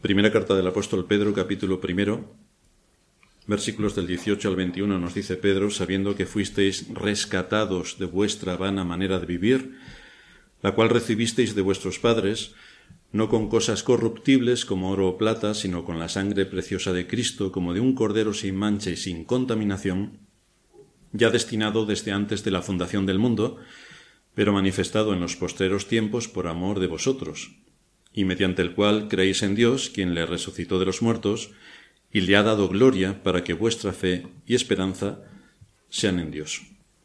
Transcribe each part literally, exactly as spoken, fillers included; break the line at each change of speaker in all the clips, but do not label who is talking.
Primera carta del apóstol Pedro, capítulo primero, versículos del dieciocho al veintiuno, nos dice Pedro: sabiendo que fuisteis rescatados de vuestra vana manera de vivir, la cual recibisteis de vuestros padres, no con cosas corruptibles como oro o plata, sino con la sangre preciosa de Cristo, como de un cordero sin mancha y sin contaminación, ya destinado desde antes de la fundación del mundo, pero manifestado en los postreros tiempos por amor de vosotros, y mediante el cual creéis en Dios, quien le resucitó de los muertos, y le ha dado gloria para que vuestra fe y esperanza sean en Dios.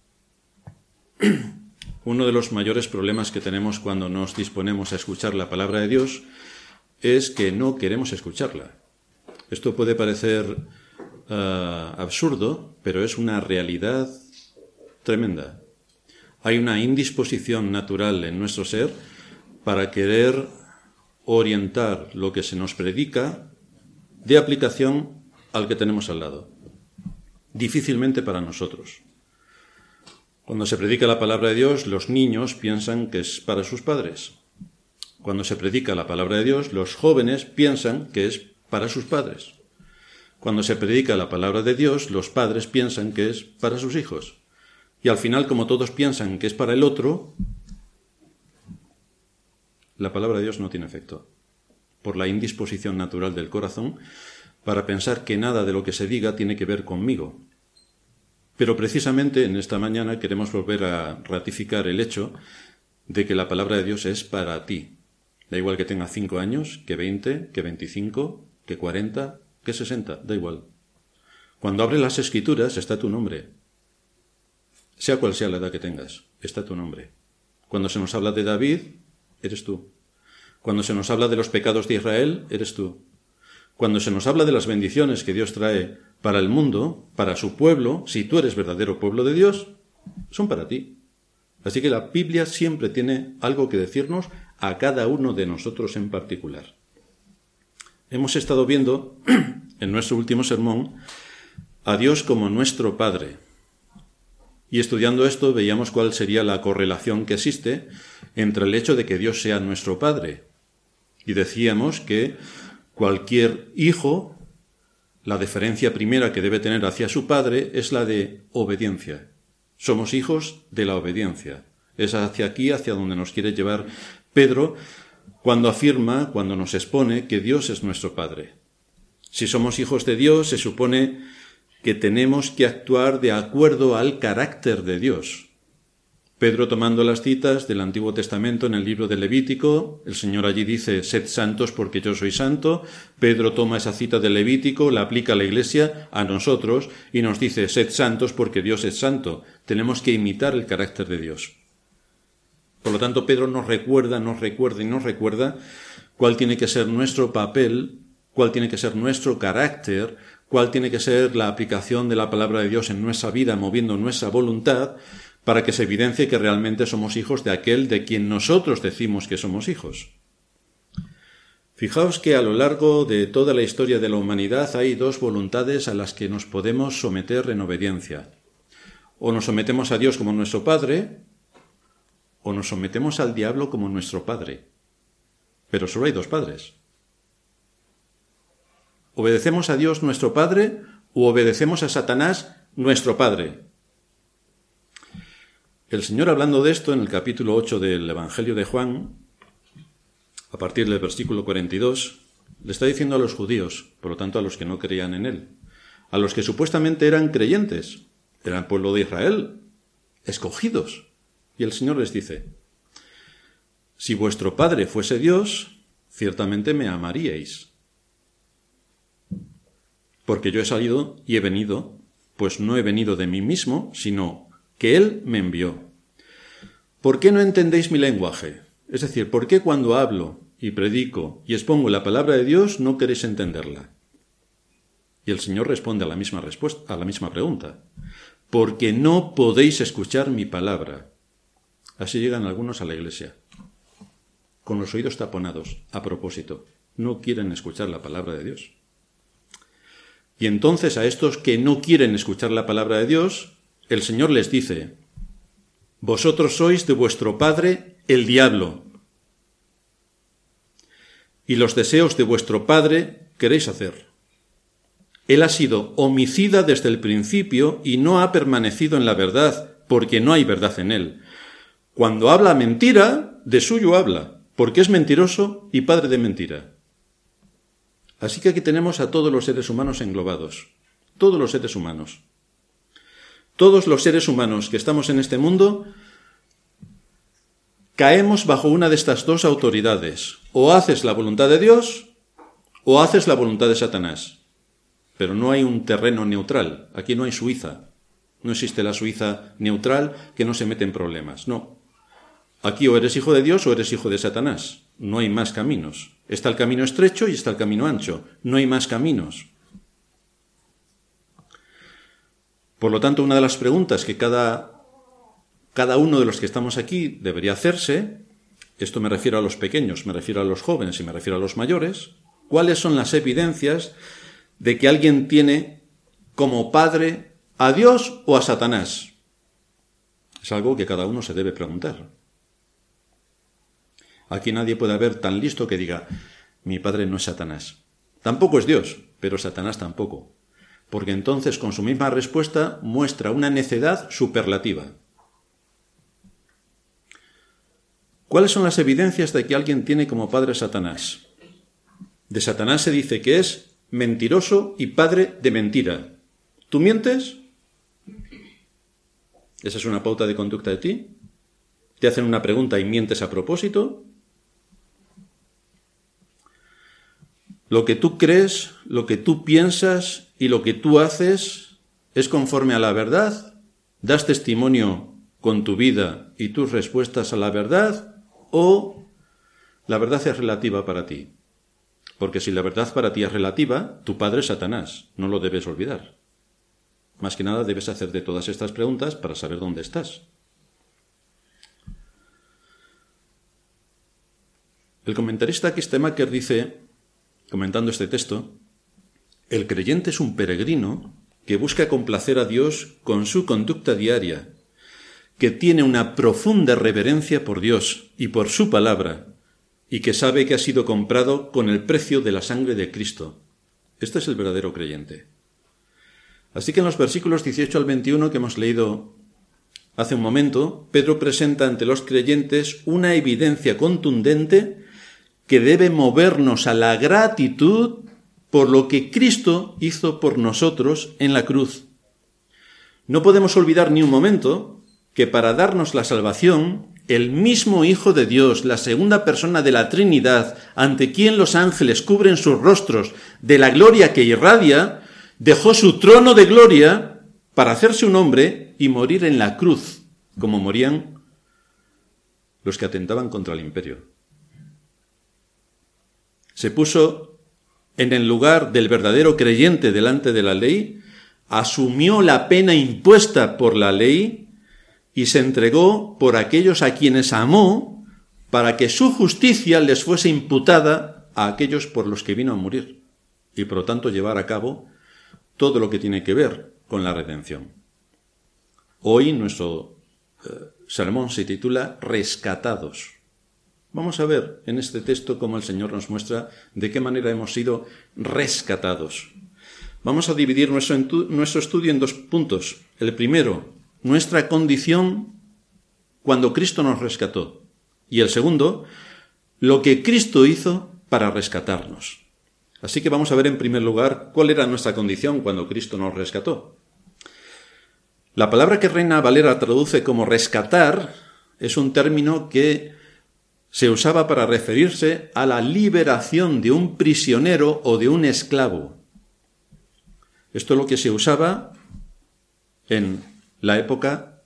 Uno de los mayores problemas que tenemos cuando nos disponemos a escuchar la palabra de Dios es que no queremos escucharla. Esto puede parecer uh, absurdo, pero es una realidad tremenda. Hay una indisposición natural en nuestro ser para querer orientar lo que se nos predica de aplicación al que tenemos al lado. Difícilmente para nosotros. Cuando se predica la palabra de Dios, los niños piensan que es para sus padres. Cuando se predica la palabra de Dios, los jóvenes piensan que es para sus padres. Cuando se predica la palabra de Dios, los padres piensan que es para sus hijos. Y al final, como todos piensan que es para el otro, la palabra de Dios no tiene efecto, por la indisposición natural del corazón para pensar que nada de lo que se diga tiene que ver conmigo. Pero precisamente en esta mañana queremos volver a ratificar el hecho de que la palabra de Dios es para ti. Da igual que tengas cinco años, que veinte, que veinticinco, que cuarenta, que sesenta, da igual. Cuando abres las Escrituras está tu nombre. Sea cual sea la edad que tengas, está tu nombre. Cuando se nos habla de David, eres tú. Cuando se nos habla de los pecados de Israel, eres tú. Cuando se nos habla de las bendiciones que Dios trae para el mundo, para su pueblo, si tú eres verdadero pueblo de Dios, son para ti. Así que la Biblia siempre tiene algo que decirnos a cada uno de nosotros en particular. Hemos estado viendo en nuestro último sermón a Dios como nuestro Padre. Y estudiando esto veíamos cuál sería la correlación que existe entre el hecho de que Dios sea nuestro Padre. Y decíamos que cualquier hijo, la deferencia primera que debe tener hacia su padre es la de obediencia. Somos hijos de la obediencia. Es hacia aquí, hacia donde nos quiere llevar Pedro cuando afirma, cuando nos expone que Dios es nuestro Padre. Si somos hijos de Dios, se supone que tenemos que actuar de acuerdo al carácter de Dios. Pedro, tomando las citas del Antiguo Testamento en el libro de Levítico, el Señor allí dice: sed santos porque yo soy santo. Pedro toma esa cita de Levítico, la aplica a la Iglesia, a nosotros, y nos dice: sed santos porque Dios es santo. Tenemos que imitar el carácter de Dios. Por lo tanto, Pedro nos recuerda, nos recuerda y nos recuerda cuál tiene que ser nuestro papel, cuál tiene que ser nuestro carácter, cuál tiene que ser la aplicación de la palabra de Dios en nuestra vida, moviendo nuestra voluntad, para que se evidencie que realmente somos hijos de aquel de quien nosotros decimos que somos hijos. Fijaos que a lo largo de toda la historia de la humanidad hay dos voluntades a las que nos podemos someter en obediencia. O nos sometemos a Dios como nuestro Padre, o nos sometemos al diablo como nuestro Padre. Pero solo hay dos padres. ¿Obedecemos a Dios nuestro Padre o obedecemos a Satanás nuestro Padre? El Señor, hablando de esto en el capítulo ocho del Evangelio de Juan, a partir del versículo cuarenta y dos, le está diciendo a los judíos, por lo tanto a los que no creían en Él, a los que supuestamente eran creyentes, eran pueblo de Israel, escogidos. Y el Señor les dice: si vuestro Padre fuese Dios, ciertamente me amaríais. Porque yo he salido y he venido, pues no he venido de mí mismo, sino que Él me envió. ¿Por qué no entendéis mi lenguaje? Es decir, ¿por qué cuando hablo y predico y expongo la palabra de Dios no queréis entenderla? Y el Señor responde a la misma respuesta, a la misma pregunta. Porque no podéis escuchar mi palabra. Así llegan algunos a la iglesia, con los oídos taponados, a propósito. No quieren escuchar la palabra de Dios. Y entonces a estos que no quieren escuchar la palabra de Dios, el Señor les dice: vosotros sois de vuestro padre el diablo, y los deseos de vuestro padre queréis hacer. Él ha sido homicida desde el principio y no ha permanecido en la verdad, porque no hay verdad en él. Cuando habla mentira, de suyo habla, porque es mentiroso y padre de mentira. Así que aquí tenemos a todos los seres humanos englobados, todos los seres humanos. Todos los seres humanos que estamos en este mundo caemos bajo una de estas dos autoridades. O haces la voluntad de Dios o haces la voluntad de Satanás. Pero no hay un terreno neutral. Aquí no hay Suiza. No existe la Suiza neutral que no se mete en problemas. No. Aquí o eres hijo de Dios o eres hijo de Satanás. No hay más caminos. Está el camino estrecho y está el camino ancho. No hay más caminos. Por lo tanto, una de las preguntas que cada, cada uno de los que estamos aquí debería hacerse, esto me refiero a los pequeños, me refiero a los jóvenes y me refiero a los mayores, ¿cuáles son las evidencias de que alguien tiene como padre a Dios o a Satanás? Es algo que cada uno se debe preguntar. Aquí nadie puede haber tan listo que diga, mi padre no es Satanás. Tampoco es Dios, pero Satanás tampoco. Porque entonces con su misma respuesta muestra una necedad superlativa. ¿Cuáles son las evidencias de que alguien tiene como padre a Satanás? De Satanás se dice que es mentiroso y padre de mentira. ¿Tú mientes? ¿Esa es una pauta de conducta de ti? ¿Te hacen una pregunta y mientes a propósito? Lo que tú crees, lo que tú piensas y lo que tú haces es conforme a la verdad. ¿Das testimonio con tu vida y tus respuestas a la verdad? ¿O la verdad es relativa para ti? Porque si la verdad para ti es relativa, tu padre es Satanás, no lo debes olvidar. Más que nada debes hacerte todas estas preguntas para saber dónde estás. El comentarista Kistemaker dice, comentando este texto, el creyente es un peregrino que busca complacer a Dios con su conducta diaria, que tiene una profunda reverencia por Dios y por su palabra, y que sabe que ha sido comprado con el precio de la sangre de Cristo. Este es el verdadero creyente. Así que en los versículos dieciocho al veintiuno que hemos leído hace un momento, Pedro presenta ante los creyentes una evidencia contundente que debe movernos a la gratitud por lo que Cristo hizo por nosotros en la cruz. No podemos olvidar ni un momento que para darnos la salvación, el mismo Hijo de Dios, la segunda persona de la Trinidad, ante quien los ángeles cubren sus rostros de la gloria que irradia, dejó su trono de gloria para hacerse un hombre y morir en la cruz, como morían los que atentaban contra el imperio. Se puso en el lugar del verdadero creyente delante de la ley, asumió la pena impuesta por la ley y se entregó por aquellos a quienes amó para que su justicia les fuese imputada a aquellos por los que vino a morir y por lo tanto llevar a cabo todo lo que tiene que ver con la redención. Hoy nuestro eh, sermón se titula Rescatados. Vamos a ver en este texto cómo el Señor nos muestra de qué manera hemos sido rescatados. Vamos a dividir nuestro, nuestro estudio en dos puntos. El primero, nuestra condición cuando Cristo nos rescató. Y el segundo, lo que Cristo hizo para rescatarnos. Así que vamos a ver en primer lugar cuál era nuestra condición cuando Cristo nos rescató. La palabra que Reina Valera traduce como rescatar es un término que se usaba para referirse a la liberación de un prisionero o de un esclavo. Esto es lo que se usaba en la época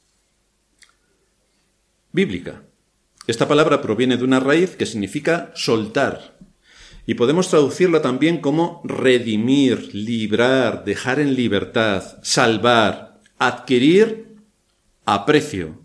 bíblica. Esta palabra proviene de una raíz que significa soltar. Y podemos traducirla también como redimir, librar, dejar en libertad, salvar, adquirir a precio.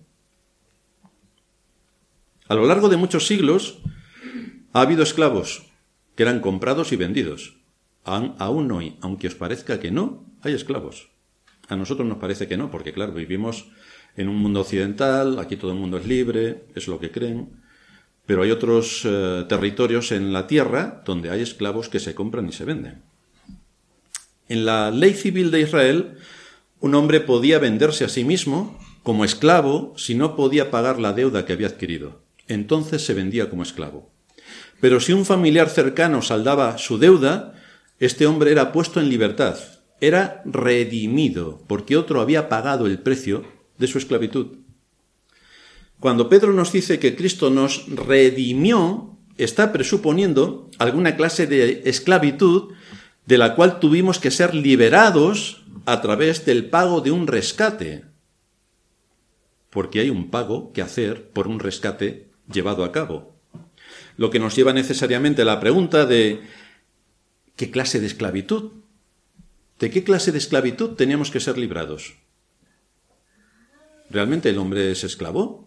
A lo largo de muchos siglos ha habido esclavos que eran comprados y vendidos. Aún hoy, aunque os parezca que no, hay esclavos. A nosotros nos parece que no, porque claro, vivimos en un mundo occidental, aquí todo el mundo es libre, es lo que creen, pero hay otros eh, territorios en la tierra donde hay esclavos que se compran y se venden. En la ley civil de Israel, un hombre podía venderse a sí mismo como esclavo si no podía pagar la deuda que había adquirido. Entonces se vendía como esclavo. Pero si un familiar cercano saldaba su deuda, este hombre era puesto en libertad, era redimido, porque otro había pagado el precio de su esclavitud. Cuando Pedro nos dice que Cristo nos redimió, está presuponiendo alguna clase de esclavitud de la cual tuvimos que ser liberados a través del pago de un rescate, porque hay un pago que hacer por un rescate llevado a cabo. Lo que nos lleva necesariamente a la pregunta de ¿qué clase de esclavitud? ¿De qué clase de esclavitud teníamos que ser librados? ¿Realmente el hombre es esclavo?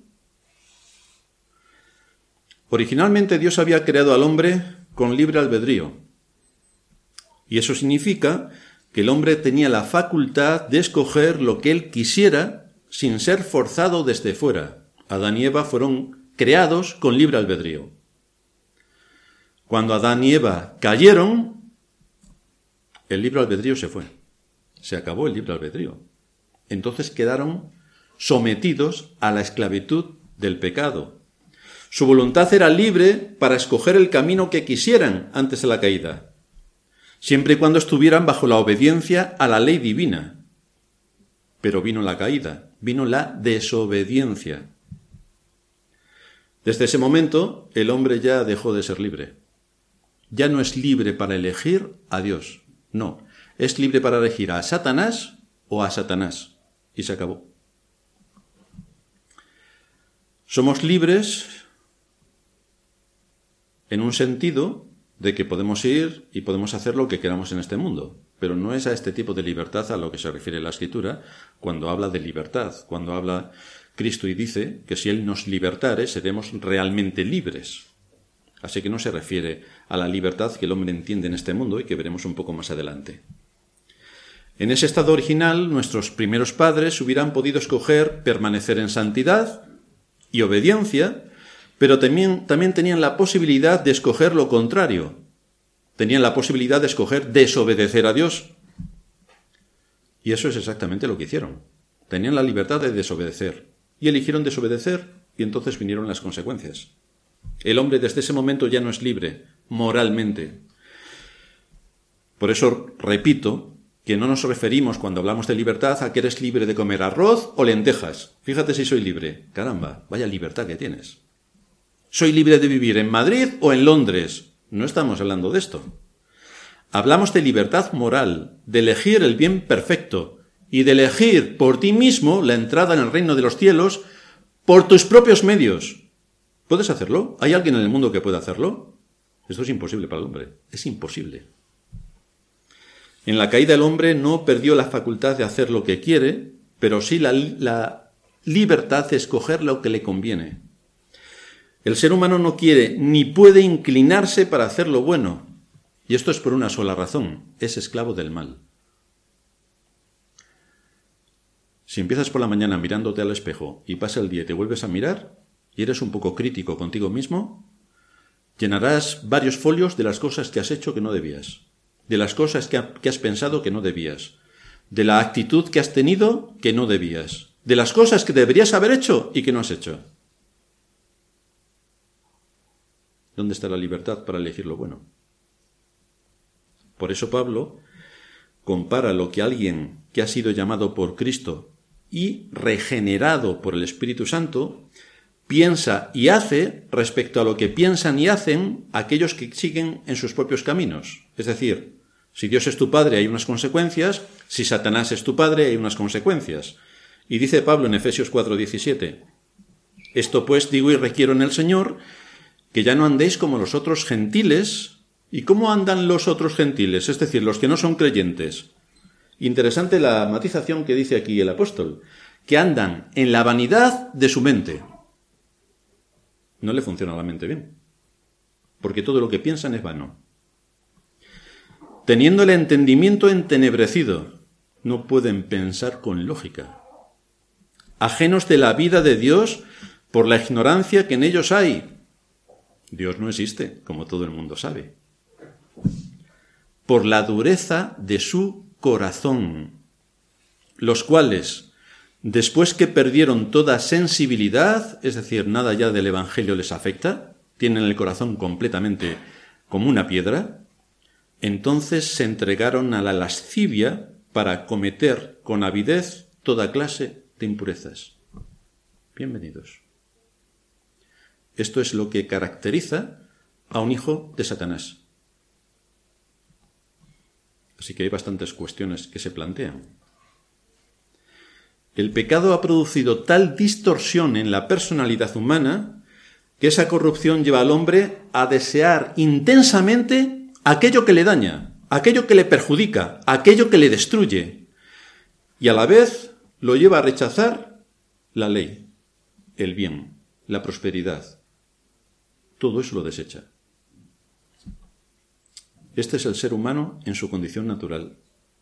Originalmente Dios había creado al hombre con libre albedrío. Y eso significa que el hombre tenía la facultad de escoger lo que él quisiera sin ser forzado desde fuera. Adán y Eva fueron creados con libre albedrío. Cuando Adán y Eva cayeron, el libre albedrío se fue. Se acabó el libre albedrío. Entonces quedaron sometidos a la esclavitud del pecado. Su voluntad era libre para escoger el camino que quisieran antes de la caída, siempre y cuando estuvieran bajo la obediencia a la ley divina. Pero vino la caída, vino la desobediencia. Desde ese momento, el hombre ya dejó de ser libre. Ya no es libre para elegir a Dios. No, es libre para elegir a Satanás o a Satanás. Y se acabó. Somos libres en un sentido de que podemos ir y podemos hacer lo que queramos en este mundo. Pero no es a este tipo de libertad a lo que se refiere la Escritura cuando habla de libertad, cuando habla Cristo y dice que si Él nos libertare seremos realmente libres. Así que no se refiere a la libertad que el hombre entiende en este mundo y que veremos un poco más adelante. En ese estado original, nuestros primeros padres hubieran podido escoger permanecer en santidad y obediencia, pero también, también tenían la posibilidad de escoger lo contrario. Tenían la posibilidad de escoger desobedecer a Dios. Y eso es exactamente lo que hicieron. Tenían la libertad de desobedecer. Y eligieron desobedecer, y entonces vinieron las consecuencias. El hombre desde ese momento ya no es libre, moralmente. Por eso repito que no nos referimos cuando hablamos de libertad a que eres libre de comer arroz o lentejas. Fíjate si soy libre. Caramba, vaya libertad que tienes. ¿Soy libre de vivir en Madrid o en Londres? No estamos hablando de esto. Hablamos de libertad moral, de elegir el bien perfecto y de elegir por ti mismo la entrada en el reino de los cielos por tus propios medios. ¿Puedes hacerlo? ¿Hay alguien en el mundo que pueda hacerlo? Esto es imposible para el hombre. Es imposible. En la caída el hombre no perdió la facultad de hacer lo que quiere, pero sí la, la libertad de escoger lo que le conviene. El ser humano no quiere ni puede inclinarse para hacer lo bueno. Y esto es por una sola razón. Es esclavo del mal. Si empiezas por la mañana mirándote al espejo y pasa el día y te vuelves a mirar y eres un poco crítico contigo mismo, llenarás varios folios de las cosas que has hecho que no debías, de las cosas que, ha, que has pensado que no debías, de la actitud que has tenido que no debías, de las cosas que deberías haber hecho y que no has hecho. ¿Dónde está la libertad para elegir lo bueno? Por eso Pablo compara lo que alguien que ha sido llamado por Cristo y regenerado por el Espíritu Santo piensa y hace respecto a lo que piensan y hacen aquellos que siguen en sus propios caminos. Es decir, si Dios es tu padre hay unas consecuencias, si Satanás es tu padre hay unas consecuencias. Y dice Pablo en Efesios cuatro diecisiete, esto pues digo y requiero en el Señor, que ya no andéis como los otros gentiles. ¿Y cómo andan los otros gentiles? Es decir, los que no son creyentes. Interesante la matización que dice aquí el apóstol, que andan en la vanidad de su mente. No le funciona la mente bien, porque todo lo que piensan es vano. Teniendo el entendimiento entenebrecido, no pueden pensar con lógica. Ajenos de la vida de Dios por la ignorancia que en ellos hay. Dios no existe, como todo el mundo sabe. Por la dureza de su corazón, los cuales, después que perdieron toda sensibilidad, es decir, nada ya del Evangelio les afecta, tienen el corazón completamente como una piedra, entonces se entregaron a la lascivia para cometer con avidez toda clase de impurezas. Bienvenidos. Esto es lo que caracteriza a un hijo de Satanás. Así que hay bastantes cuestiones que se plantean. El pecado ha producido tal distorsión en la personalidad humana que esa corrupción lleva al hombre a desear intensamente aquello que le daña, aquello que le perjudica, aquello que le destruye, y a la vez lo lleva a rechazar la ley, el bien, la prosperidad. Todo eso lo desecha. Este es el ser humano en su condición natural.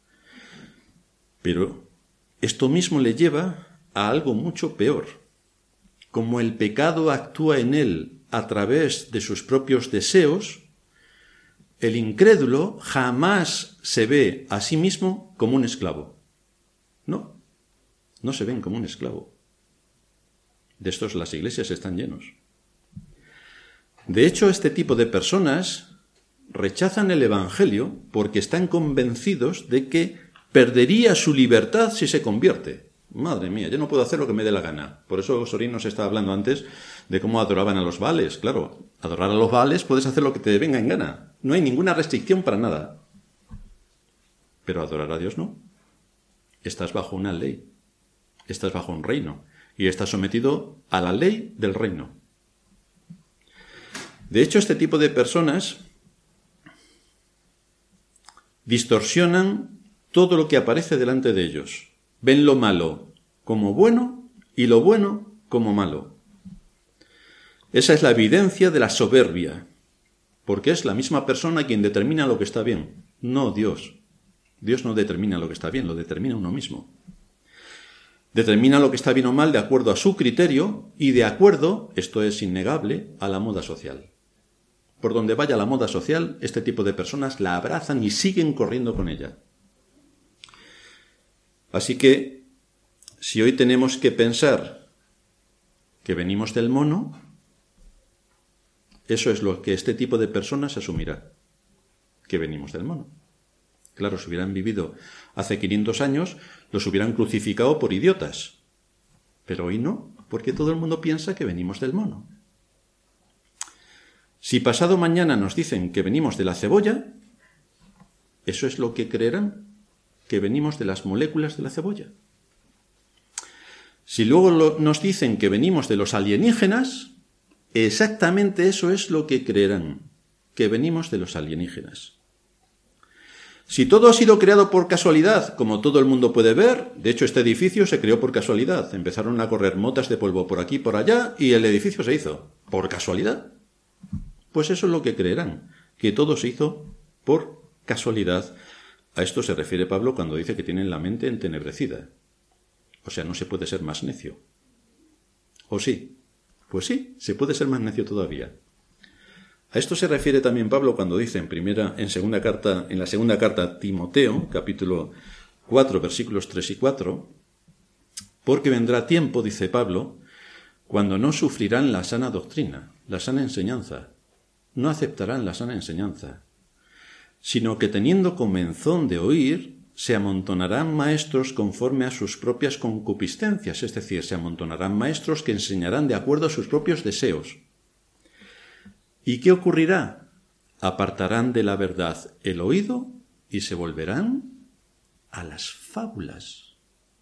Pero esto mismo le lleva a algo mucho peor. Como el pecado actúa en él a través de sus propios deseos, el incrédulo jamás se ve a sí mismo como un esclavo. No, no se ven como un esclavo. De estos las iglesias están llenos. De hecho, este tipo de personas rechazan el Evangelio porque están convencidos de que perdería su libertad si se convierte. Madre mía, yo no puedo hacer lo que me dé la gana. Por eso Sorín nos estaba hablando antes de cómo adoraban a los Baales. Claro, adorar a los Baales puedes hacer lo que te venga en gana. No hay ninguna restricción para nada. Pero adorar a Dios no. Estás bajo una ley. Estás bajo un reino. Y estás sometido a la ley del reino. De hecho, este tipo de personas distorsionan todo lo que aparece delante de ellos. Ven lo malo como bueno y lo bueno como malo. Esa es la evidencia de la soberbia, porque es la misma persona quien determina lo que está bien, no Dios. Dios no determina lo que está bien, lo determina uno mismo. Determina lo que está bien o mal de acuerdo a su criterio y de acuerdo, esto es innegable, a la moda social. Por donde vaya la moda social, este tipo de personas la abrazan y siguen corriendo con ella. Así que, si hoy tenemos que pensar que venimos del mono, eso es lo que este tipo de personas asumirá, que venimos del mono. Claro, si hubieran vivido hace quinientos años, los hubieran crucificado por idiotas. Pero hoy no, porque todo el mundo piensa que venimos del mono. Si pasado mañana nos dicen que venimos de la cebolla, ¿eso es lo que creerán? Que venimos de las moléculas de la cebolla. Si luego lo, nos dicen que venimos de los alienígenas, exactamente eso es lo que creerán, que venimos de los alienígenas. Si todo ha sido creado por casualidad, como todo el mundo puede ver, de hecho este edificio se creó por casualidad, empezaron a correr motas de polvo por aquí y por allá y el edificio se hizo, por casualidad. Pues eso es lo que creerán, que todo se hizo por casualidad. A esto se refiere Pablo cuando dice que tienen la mente entenebrecida. O sea, no se puede ser más necio. ¿O sí? Pues sí, se puede ser más necio todavía. A esto se refiere también Pablo cuando dice en primera, en segunda carta, en la segunda carta a Timoteo, capítulo cuatro, versículos tres y cuatro, porque vendrá tiempo, dice Pablo, cuando no sufrirán la sana doctrina, la sana enseñanza, no aceptarán la sana enseñanza, sino que teniendo comezón de oír, se amontonarán maestros conforme a sus propias concupiscencias, es decir, se amontonarán maestros que enseñarán de acuerdo a sus propios deseos. ¿Y qué ocurrirá? Apartarán de la verdad el oído y se volverán a las fábulas.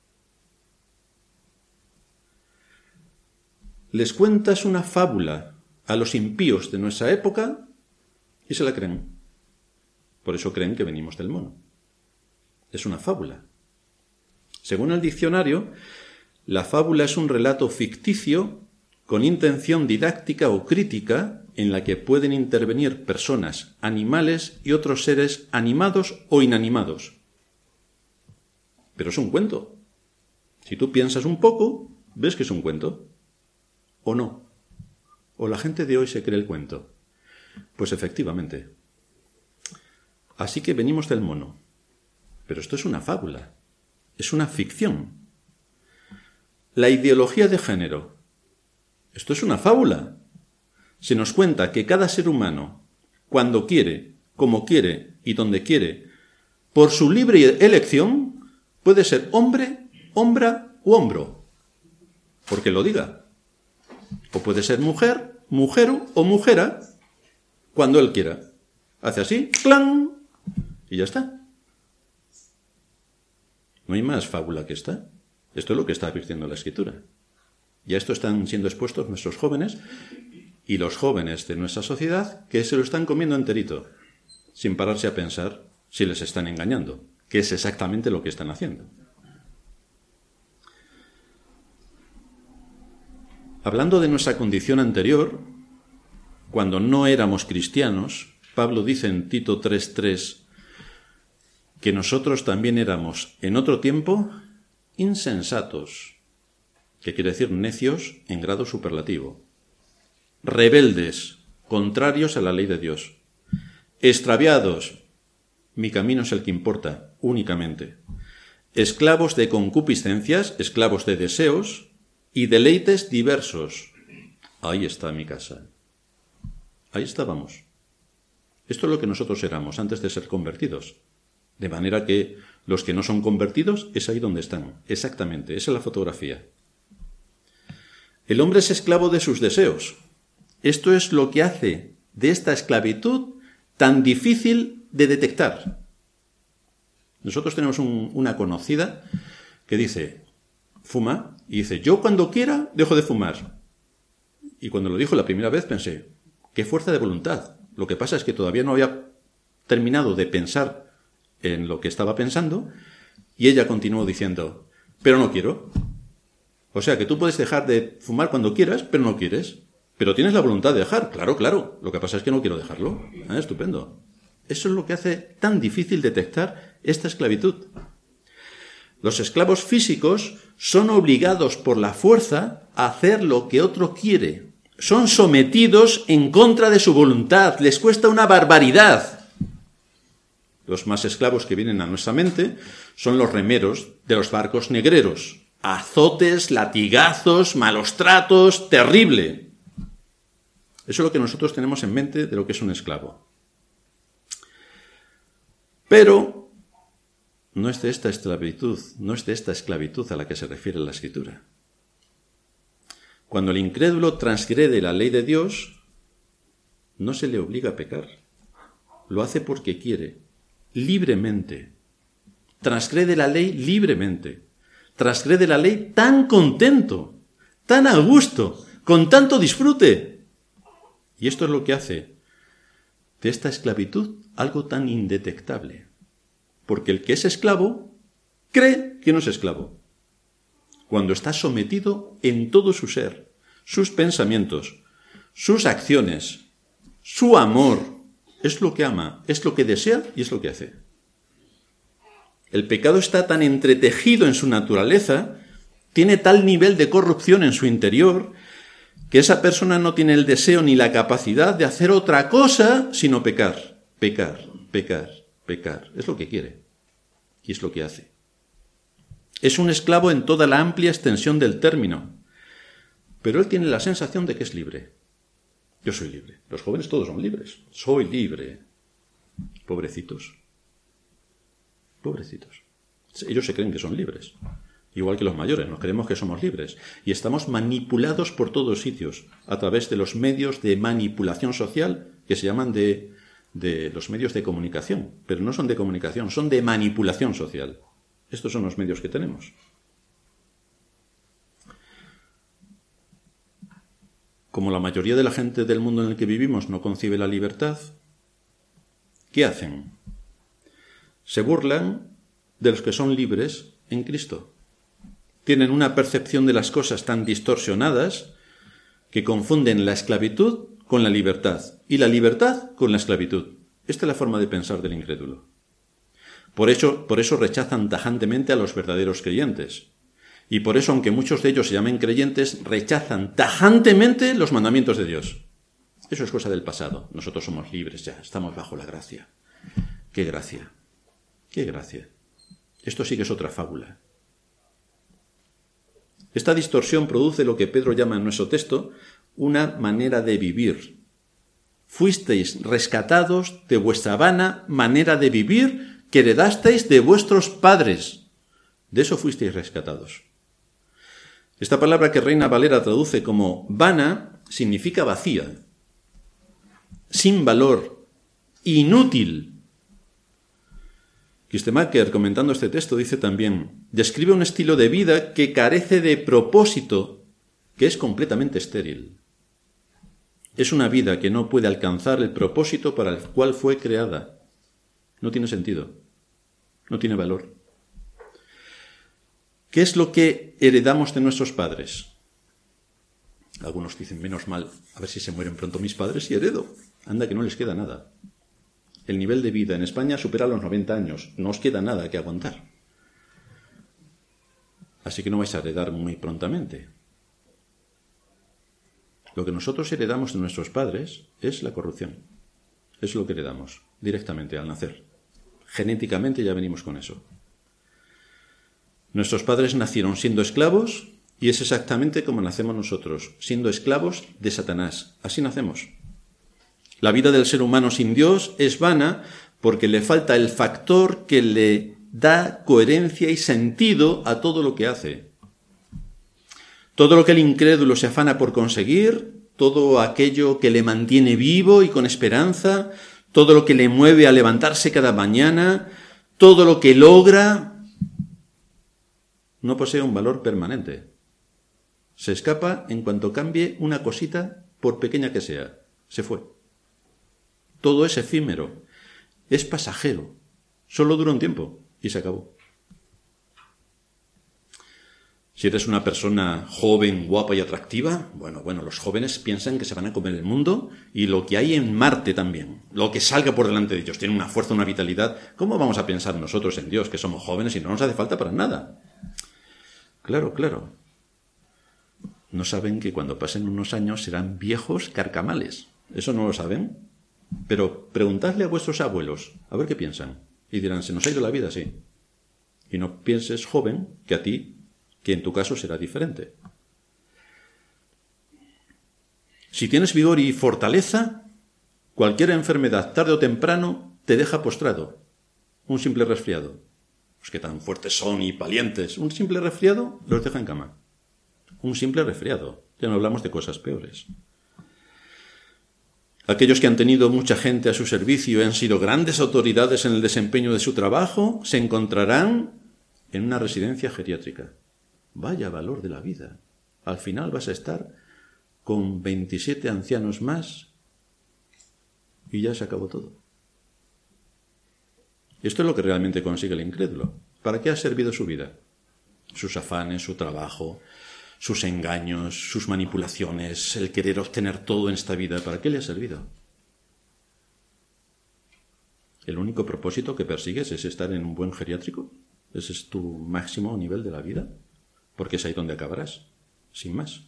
Les cuentas una fábula a los impíos de nuestra época y se la creen. Por eso creen que venimos del mono. Es una fábula. Según el diccionario, la fábula es un relato ficticio con intención didáctica o crítica en la que pueden intervenir personas, animales y otros seres animados o inanimados. Pero es un cuento. Si tú piensas un poco, ves que es un cuento. ¿O no? ¿O la gente de hoy se cree el cuento? Pues efectivamente. Así que venimos del mono. Pero esto es una fábula, es una ficción. La ideología de género, esto es una fábula. Se nos cuenta que cada ser humano, cuando quiere, como quiere y donde quiere, por su libre elección, puede ser hombre, hombra u hombro, porque lo diga. O puede ser mujer, mujero o mujera, cuando él quiera. Hace así, ¡clan! Y ya está. No hay más fábula que esta. Esto es lo que está advirtiendo la Escritura. Y a esto están siendo expuestos nuestros jóvenes y los jóvenes de nuestra sociedad, que se lo están comiendo enterito, sin pararse a pensar si les están engañando, que es exactamente lo que están haciendo. Hablando de nuestra condición anterior, cuando no éramos cristianos, Pablo dice en Tito tres tres que nosotros también éramos, en otro tiempo, insensatos, que quiere decir necios en grado superlativo, rebeldes, contrarios a la ley de Dios, extraviados, mi camino es el que importa, únicamente, esclavos de concupiscencias, esclavos de deseos y deleites diversos. Ahí está mi casa. Ahí estábamos. Esto es lo que nosotros éramos antes de ser convertidos. De manera que los que no son convertidos es ahí donde están. Exactamente, esa es la fotografía. El hombre es esclavo de sus deseos. Esto es lo que hace de esta esclavitud tan difícil de detectar. Nosotros tenemos un, una conocida que dice, fuma, y dice, yo cuando quiera dejo de fumar. Y cuando lo dijo la primera vez pensé, qué fuerza de voluntad. Lo que pasa es que todavía no había terminado de pensar en lo que estaba pensando, y ella continuó diciendo, pero no quiero. O sea que tú puedes dejar de fumar cuando quieras, pero no quieres. Pero tienes la voluntad de dejar, claro, claro. Lo que pasa es que no quiero dejarlo. Ah, estupendo. Eso es lo que hace tan difícil detectar esta esclavitud. Los esclavos físicos son obligados por la fuerza a hacer lo que otro quiere. Son sometidos en contra de su voluntad. Les cuesta una barbaridad. Los más esclavos que vienen a nuestra mente son los remeros de los barcos negreros. Azotes, latigazos, malos tratos, terrible. Eso es lo que nosotros tenemos en mente de lo que es un esclavo. Pero no es de esta esclavitud, no es de esta esclavitud a la que se refiere la Escritura. Cuando el incrédulo transgrede la ley de Dios, no se le obliga a pecar. Lo hace porque quiere, libremente. Transgrede la ley libremente. Transgrede la ley tan contento, tan a gusto, con tanto disfrute. Y esto es lo que hace de esta esclavitud algo tan indetectable. Porque el que es esclavo cree que no es esclavo. Cuando está sometido en todo su ser, sus pensamientos, sus acciones, su amor, es lo que ama, es lo que desea y es lo que hace. El pecado está tan entretejido en su naturaleza, tiene tal nivel de corrupción en su interior, que esa persona no tiene el deseo ni la capacidad de hacer otra cosa sino pecar, pecar, pecar, pecar. Es lo que quiere y es lo que hace. Es un esclavo en toda la amplia extensión del término, pero él tiene la sensación de que es libre. Yo soy libre. Los jóvenes todos son libres. Soy libre. Pobrecitos. Pobrecitos. Ellos se creen que son libres. Igual que los mayores, nos creemos que somos libres. Y estamos manipulados por todos sitios, a través de los medios de manipulación social, que se llaman de, de los medios de comunicación. Pero no son de comunicación, son de manipulación social. Estos son los medios que tenemos. Como la mayoría de la gente del mundo en el que vivimos no concibe la libertad, ¿qué hacen? Se burlan de los que son libres en Cristo. Tienen una percepción de las cosas tan distorsionadas que confunden la esclavitud con la libertad y la libertad con la esclavitud. Esta es la forma de pensar del incrédulo. Por eso, por eso rechazan tajantemente a los verdaderos creyentes. Y por eso, aunque muchos de ellos se llamen creyentes, rechazan tajantemente los mandamientos de Dios. Eso es cosa del pasado. Nosotros somos libres ya, estamos bajo la gracia. ¡Qué gracia! ¡Qué gracia! Esto sí que es otra fábula. Esta distorsión produce lo que Pedro llama en nuestro texto una manera de vivir. Fuisteis rescatados de vuestra vana manera de vivir que heredasteis de vuestros padres. De eso fuisteis rescatados. Esta palabra que Reina Valera traduce como vana significa vacía, sin valor, inútil. Kistemaker, comentando este texto, dice también, describe un estilo de vida que carece de propósito, que es completamente estéril. Es una vida que no puede alcanzar el propósito para el cual fue creada. No tiene sentido, no tiene valor. ¿Qué es lo que heredamos de nuestros padres? Algunos dicen, menos mal, a ver si se mueren pronto mis padres y heredo. Anda que no les queda nada. El nivel de vida en España supera los noventa años. No os queda nada que aguantar. Así que no vais a heredar muy prontamente. Lo que nosotros heredamos de nuestros padres es la corrupción. Es lo que heredamos directamente al nacer. Genéticamente ya venimos con eso. Nuestros padres nacieron siendo esclavos y es exactamente como nacemos nosotros, siendo esclavos de Satanás. Así nacemos. La vida del ser humano sin Dios es vana porque le falta el factor que le da coherencia y sentido a todo lo que hace. Todo lo que el incrédulo se afana por conseguir, todo aquello que le mantiene vivo y con esperanza, todo lo que le mueve a levantarse cada mañana, todo lo que logra, no posee un valor permanente. Se escapa en cuanto cambie una cosita, por pequeña que sea. Se fue. Todo es efímero, es pasajero, solo dura un tiempo y se acabó. Si eres una persona joven, guapa y atractiva, bueno, bueno, los jóvenes piensan que se van a comer el mundo y lo que hay en Marte también, lo que salga por delante de ellos, tiene una fuerza, una vitalidad. ¿Cómo vamos a pensar nosotros en Dios, que somos jóvenes y no nos hace falta para nada? Claro, claro. No saben que cuando pasen unos años serán viejos carcamales. ¿Eso no lo saben? Pero preguntadle a vuestros abuelos, a ver qué piensan. Y dirán, se nos ha ido la vida, sí. Y no pienses, joven, que a ti, que en tu caso será diferente. Si tienes vigor y fortaleza, cualquier enfermedad, tarde o temprano, te deja postrado. Un simple resfriado. Los que tan fuertes son y valientes. Un simple resfriado los deja en cama. Un simple resfriado. Ya no hablamos de cosas peores. Aquellos que han tenido mucha gente a su servicio y han sido grandes autoridades en el desempeño de su trabajo, se encontrarán en una residencia geriátrica. Vaya valor de la vida. Al final vas a estar con veintisiete ancianos más y ya se acabó todo. Esto es lo que realmente consigue el incrédulo. ¿Para qué ha servido su vida? Sus afanes, su trabajo, sus engaños, sus manipulaciones, el querer obtener todo en esta vida, ¿para qué le ha servido? ¿El único propósito que persigues es estar en un buen geriátrico? ¿Ese es tu máximo nivel de la vida? Porque es ahí donde acabarás, sin más.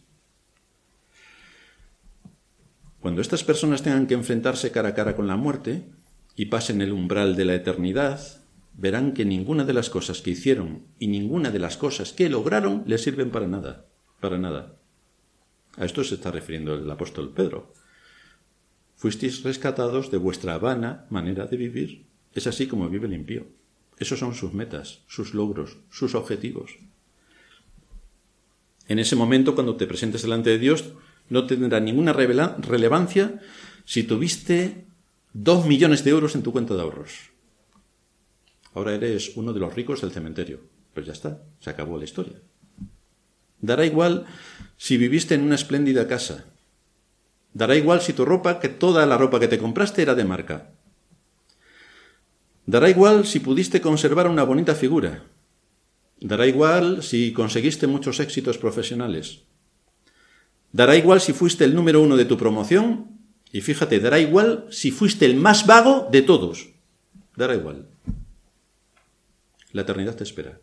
Cuando estas personas tengan que enfrentarse cara a cara con la muerte y pasen el umbral de la eternidad, verán que ninguna de las cosas que hicieron y ninguna de las cosas que lograron les sirven para nada. Para nada. A esto se está refiriendo el apóstol Pedro. Fuisteis rescatados de vuestra vana manera de vivir. Es así como vive el impío. Esos son sus metas, sus logros, sus objetivos. En ese momento, cuando te presentes delante de Dios, no tendrá ninguna revela- relevancia si tuviste dos millones de euros en tu cuenta de ahorros. Ahora eres uno de los ricos del cementerio. Pues ya está, se acabó la historia. Dará igual si viviste en una espléndida casa. Dará igual si tu ropa, que toda la ropa que te compraste era de marca. Dará igual si pudiste conservar una bonita figura. Dará igual si conseguiste muchos éxitos profesionales. Dará igual si fuiste el número uno de tu promoción. Y fíjate, dará igual si fuiste el más vago de todos. Dará igual. La eternidad te espera.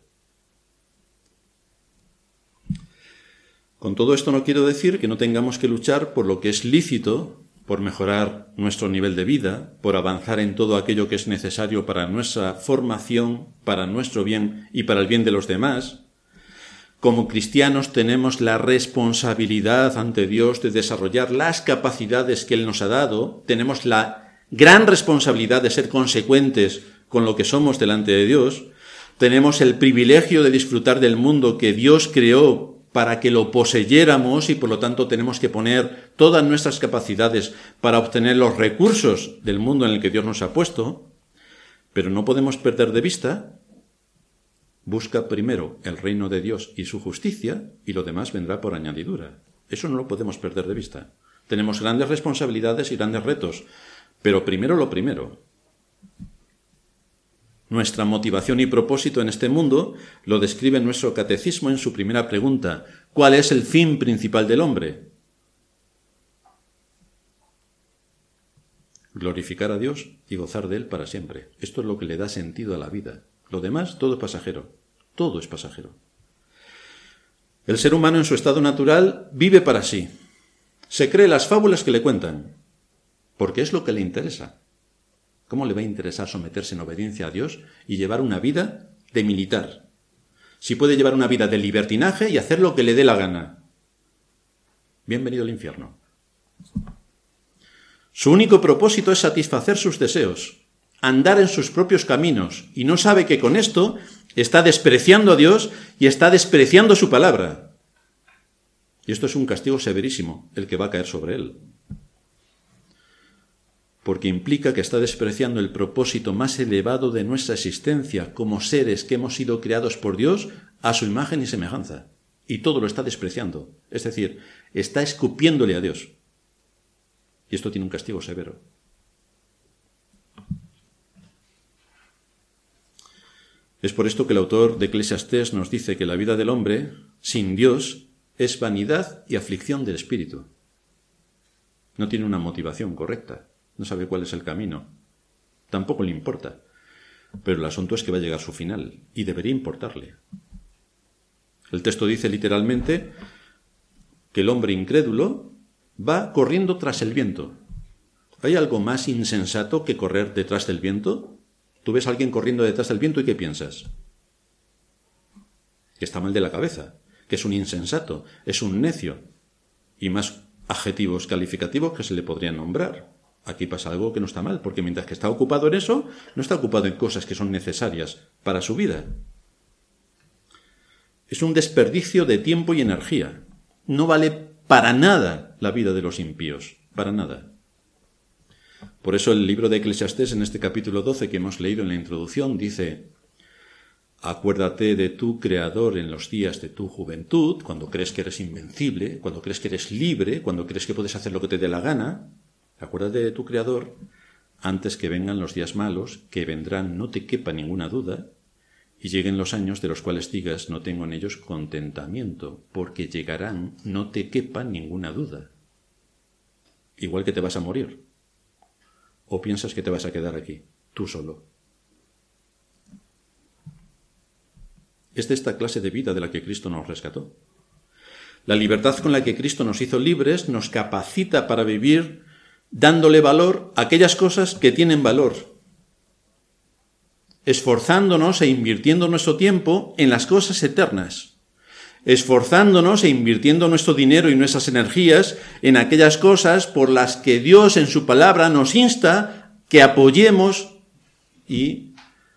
Con todo esto no quiero decir que no tengamos que luchar por lo que es lícito por mejorar nuestro nivel de vida, por avanzar en todo aquello que es necesario para nuestra formación, para nuestro bien y para el bien de los demás. Como cristianos tenemos la responsabilidad ante Dios de desarrollar las capacidades que Él nos ha dado. Tenemos la gran responsabilidad de ser consecuentes con lo que somos delante de Dios. Tenemos el privilegio de disfrutar del mundo que Dios creó para que lo poseyéramos y por lo tanto tenemos que poner todas nuestras capacidades para obtener los recursos del mundo en el que Dios nos ha puesto, pero no podemos perder de vista: busca primero el reino de Dios y su justicia y lo demás vendrá por añadidura. Eso no lo podemos perder de vista. Tenemos grandes responsabilidades y grandes retos, pero primero lo primero. Nuestra motivación y propósito en este mundo lo describe nuestro catecismo en su primera pregunta: ¿cuál es el fin principal del hombre? Glorificar a Dios y gozar de Él para siempre. Esto es lo que le da sentido a la vida. Lo demás, todo es pasajero. Todo es pasajero. El ser humano en su estado natural vive para sí. Se cree las fábulas que le cuentan, porque es lo que le interesa. ¿Cómo le va a interesar someterse en obediencia a Dios y llevar una vida de militar? Si puede llevar una vida de libertinaje y hacer lo que le dé la gana. Bienvenido al infierno. Su único propósito es satisfacer sus deseos, andar en sus propios caminos, y no sabe que con esto está despreciando a Dios y está despreciando su palabra. Y esto es un castigo severísimo, el que va a caer sobre él. Porque implica que está despreciando el propósito más elevado de nuestra existencia como seres que hemos sido creados por Dios a su imagen y semejanza. Y todo lo está despreciando. Es decir, está escupiéndole a Dios. Y esto tiene un castigo severo. Es por esto que el autor de Eclesiastés nos dice que la vida del hombre, sin Dios, es vanidad y aflicción del espíritu. No tiene una motivación correcta. No sabe cuál es el camino. Tampoco le importa. Pero el asunto es que va a llegar su final, y debería importarle. El texto dice literalmente que el hombre incrédulo va corriendo tras el viento. ¿Hay algo más insensato que correr detrás del viento? Tú ves a alguien corriendo detrás del viento y ¿qué piensas? Que está mal de la cabeza, que es un insensato, es un necio, y más adjetivos calificativos que se le podrían nombrar. Aquí pasa algo que no está mal, porque mientras que está ocupado en eso, no está ocupado en cosas que son necesarias para su vida. Es un desperdicio de tiempo y energía. No vale para nada la vida de los impíos, para nada. Por eso el libro de Eclesiastés, en este capítulo doce que hemos leído en la introducción, dice: acuérdate de tu Creador en los días de tu juventud, cuando crees que eres invencible, cuando crees que eres libre, cuando crees que puedes hacer lo que te dé la gana. Acuérdate de tu Creador antes que vengan los días malos, que vendrán, no te quepa ninguna duda, y lleguen los años de los cuales digas, no tengo en ellos contentamiento, porque llegarán, no te quepa ninguna duda. Igual que te vas a morir. ¿O piensas que te vas a quedar aquí, tú solo? Es de esta clase de vida de la que Cristo nos rescató. La libertad con la que Cristo nos hizo libres nos capacita para vivir dándole valor a aquellas cosas que tienen valor, esforzándonos e invirtiendo nuestro tiempo en las cosas eternas, esforzándonos e invirtiendo nuestro dinero y nuestras energías en aquellas cosas por las que Dios en su palabra nos insta que apoyemos y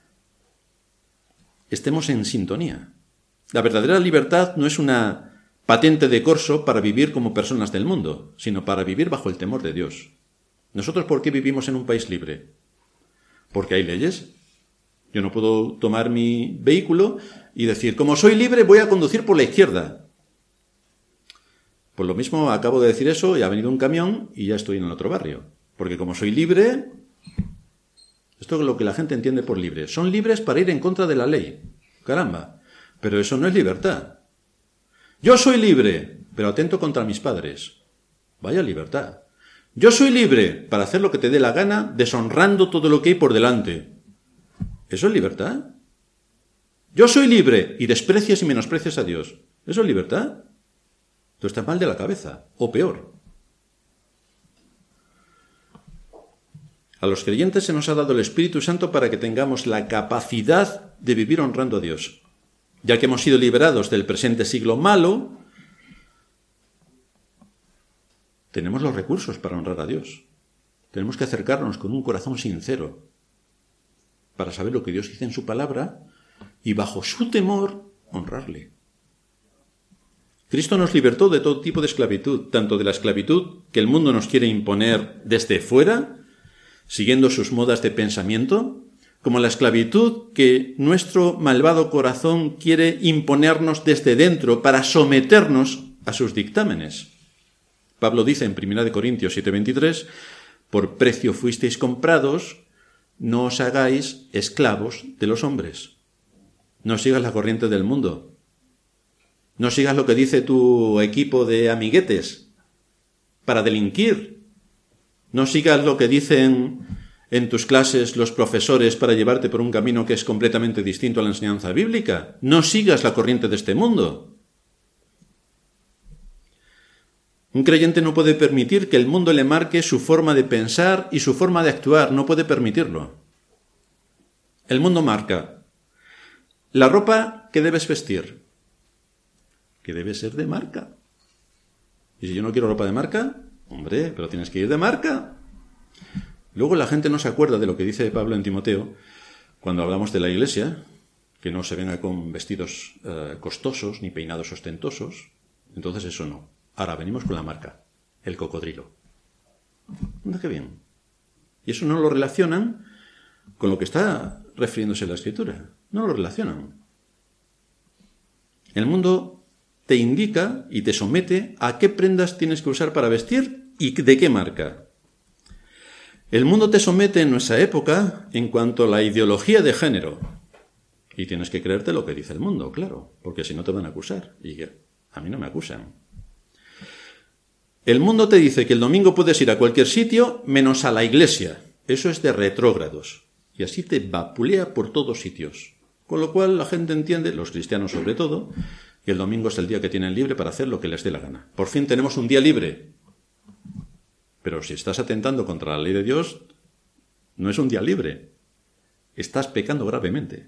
estemos en sintonía. La verdadera libertad no es una patente de corso para vivir como personas del mundo, sino para vivir bajo el temor de Dios. ¿Nosotros por qué vivimos en un país libre? Porque hay leyes. Yo no puedo tomar mi vehículo y decir, como soy libre, voy a conducir por la izquierda. Por lo mismo, acabo de decir eso y ha venido un camión y ya estoy en el otro barrio. Porque como soy libre, esto es lo que la gente entiende por libre. Son libres para ir en contra de la ley. Caramba, pero eso no es libertad. Yo soy libre, pero atento contra mis padres. Vaya libertad. Yo soy libre para hacer lo que te dé la gana, deshonrando todo lo que hay por delante. ¿Eso es libertad? Yo soy libre y desprecias y menosprecias a Dios. ¿Eso es libertad? Tú estás mal de la cabeza, o peor. A los creyentes se nos ha dado el Espíritu Santo para que tengamos la capacidad de vivir honrando a Dios. Ya que hemos sido liberados del presente siglo malo, tenemos los recursos para honrar a Dios. Tenemos que acercarnos con un corazón sincero para saber lo que Dios dice en su palabra y bajo su temor honrarle. Cristo nos libertó de todo tipo de esclavitud, tanto de la esclavitud que el mundo nos quiere imponer desde fuera, siguiendo sus modas de pensamiento, como la esclavitud que nuestro malvado corazón quiere imponernos desde dentro para someternos a sus dictámenes. Pablo dice en primera de Corintios siete veintitrés, por precio fuisteis comprados, no os hagáis esclavos de los hombres. No sigas la corriente del mundo. No sigas lo que dice tu equipo de amiguetes para delinquir. No sigas lo que dicen en tus clases los profesores para llevarte por un camino que es completamente distinto a la enseñanza bíblica. No sigas la corriente de este mundo. Un creyente no puede permitir que el mundo le marque su forma de pensar y su forma de actuar. No puede permitirlo. El mundo marca la ropa que debes vestir, que debe ser de marca. Y si yo no quiero ropa de marca, hombre, pero tienes que ir de marca. Luego la gente no se acuerda de lo que dice Pablo en Timoteo cuando hablamos de la iglesia, que no se venga con vestidos eh, costosos ni peinados ostentosos. Entonces eso no. Ahora venimos con la marca, el cocodrilo. Anda, qué bien. Y eso no lo relacionan con lo que está refiriéndose a la Escritura. No lo relacionan. El mundo te indica y te somete a qué prendas tienes que usar para vestir y de qué marca. El mundo te somete en nuestra época en cuanto a la ideología de género. Y tienes que creerte lo que dice el mundo, claro, porque si no te van a acusar. Y a mí no me acusan. El mundo te dice que el domingo puedes ir a cualquier sitio menos a la iglesia. Eso es de retrógrados. Y así te vapulea por todos sitios. Con lo cual la gente entiende, los cristianos sobre todo, que el domingo es el día que tienen libre para hacer lo que les dé la gana. Por fin tenemos un día libre. Pero si estás atentando contra la ley de Dios, no es un día libre. Estás pecando gravemente.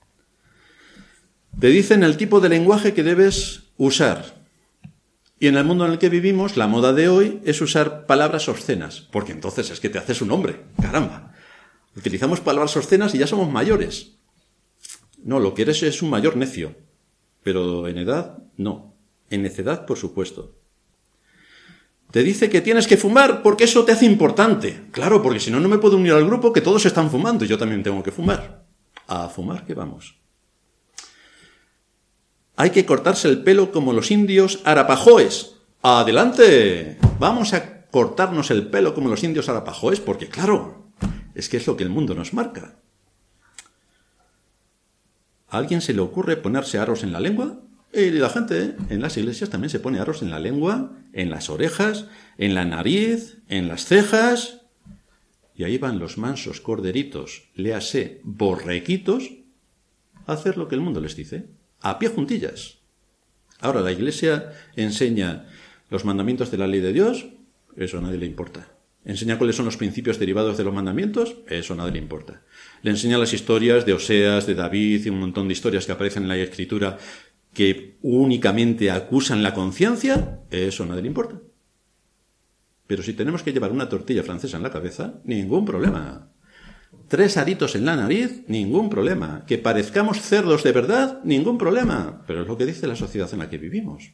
Te dicen el tipo de lenguaje que debes usar. Y en el mundo en el que vivimos, la moda de hoy es usar palabras obscenas. Porque entonces es que te haces un hombre. Caramba. Utilizamos palabras obscenas y ya somos mayores. No, lo que eres es un mayor necio. Pero en edad, no. En necedad, por supuesto. Te dice que tienes que fumar porque eso te hace importante. Claro, porque si no, no me puedo unir al grupo que todos están fumando y yo también tengo que fumar. A fumar que vamos. Hay que cortarse el pelo como los indios arapahoes. ¡Adelante! Vamos a cortarnos el pelo como los indios arapahoes porque, claro, es que es lo que el mundo nos marca. ¿A alguien se le ocurre ponerse aros en la lengua? Y la gente en las iglesias también se pone aros en la lengua, en las orejas, en la nariz, en las cejas. Y ahí van los mansos corderitos, léase borrequitos, a hacer lo que el mundo les dice, a pie juntillas. Ahora, la iglesia enseña los mandamientos de la ley de Dios, eso a nadie le importa. Enseña cuáles son los principios derivados de los mandamientos, eso a nadie le importa. Le enseña las historias de Oseas, de David y un montón de historias que aparecen en la Escritura que únicamente acusan la conciencia, eso a nadie le importa. Pero si tenemos que llevar una tortilla francesa en la cabeza, ningún problema. Tres aritos en la nariz, ningún problema. Que parezcamos cerdos de verdad, ningún problema. Pero es lo que dice la sociedad en la que vivimos.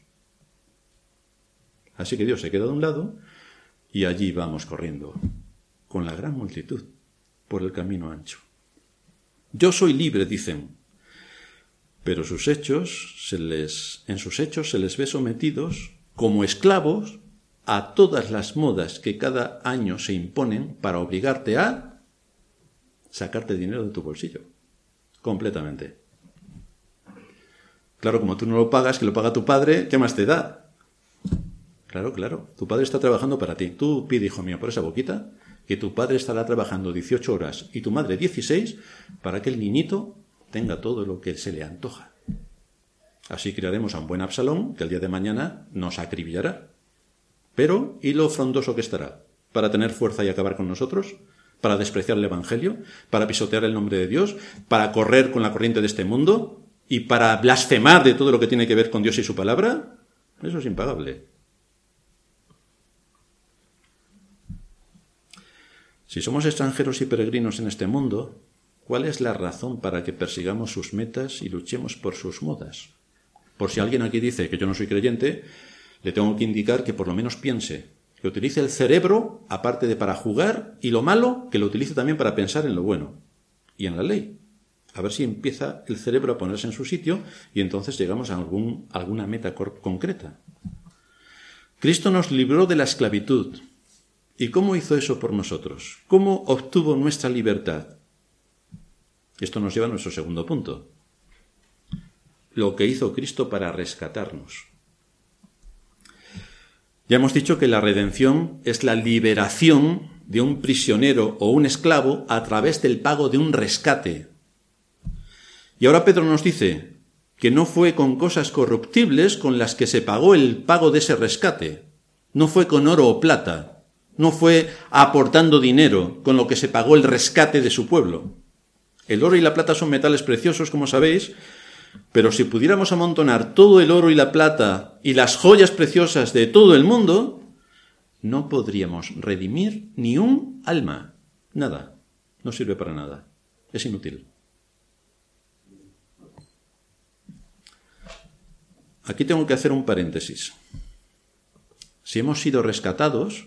Así que Dios se queda de un lado y allí vamos corriendo, con la gran multitud, por el camino ancho. Yo soy libre, dicen. Pero sus hechos se les, en sus hechos se les ve sometidos como esclavos a todas las modas que cada año se imponen para obligarte a sacarte dinero de tu bolsillo. Completamente. Claro, como tú no lo pagas, que lo paga tu padre, ¿qué más te da? Claro, claro. Tu padre está trabajando para ti. Tú pide, hijo mío, por esa boquita, que tu padre estará trabajando dieciocho horas y tu madre dieciséis para que el niñito tenga todo lo que se le antoja. Así crearemos a un buen Absalón que el día de mañana nos acribillará. Pero, ¿y lo frondoso que estará para tener fuerza y acabar con nosotros? ¿Para despreciar el Evangelio? ¿Para pisotear el nombre de Dios? ¿Para correr con la corriente de este mundo? ¿Y para blasfemar de todo lo que tiene que ver con Dios y su palabra? Eso es impagable. Si somos extranjeros y peregrinos en este mundo, ¿cuál es la razón para que persigamos sus metas y luchemos por sus modas? Por si alguien aquí dice que yo no soy creyente, le tengo que indicar que por lo menos piense, que utilice el cerebro, aparte de para jugar, y lo malo, que lo utilice también para pensar en lo bueno y en la ley. A ver si empieza el cerebro a ponerse en su sitio y entonces llegamos a algún, alguna meta concreta. Cristo nos libró de la esclavitud. ¿Y cómo hizo eso por nosotros? ¿Cómo obtuvo nuestra libertad? Esto nos lleva a nuestro segundo punto. Lo que hizo Cristo para rescatarnos. Ya hemos dicho que la redención es la liberación de un prisionero o un esclavo a través del pago de un rescate. Y ahora Pedro nos dice que no fue con cosas corruptibles con las que se pagó el pago de ese rescate. No fue con oro o plata. No fue aportando dinero con lo que se pagó el rescate de su pueblo. El oro y la plata son metales preciosos, como sabéis, pero si pudiéramos amontonar todo el oro y la plata y las joyas preciosas de todo el mundo, no podríamos redimir ni un alma. Nada. No sirve para nada. Es inútil. Aquí tengo que hacer un paréntesis. Si hemos sido rescatados,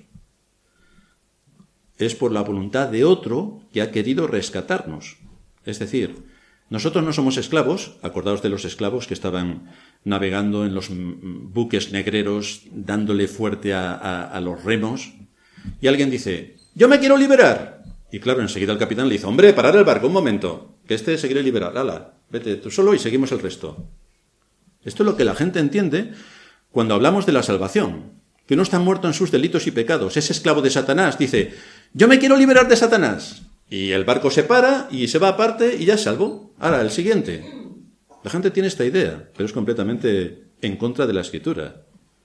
es por la voluntad de otro que ha querido rescatarnos. Es decir, nosotros no somos esclavos, acordaos de los esclavos que estaban navegando en los buques negreros, dándole fuerte a, a, a los remos, y alguien dice, yo me quiero liberar. Y claro, enseguida el capitán le dice, hombre, parar el barco un momento, que este se quiere liberar, hala, vete tú solo y seguimos el resto. Esto es lo que la gente entiende cuando hablamos de la salvación, que uno está muerto en sus delitos y pecados, es esclavo de Satanás, dice, yo me quiero liberar de Satanás. Y el barco se para y se va aparte y ya es salvo. Ahora, el siguiente. La gente tiene esta idea, pero es completamente en contra de la Escritura.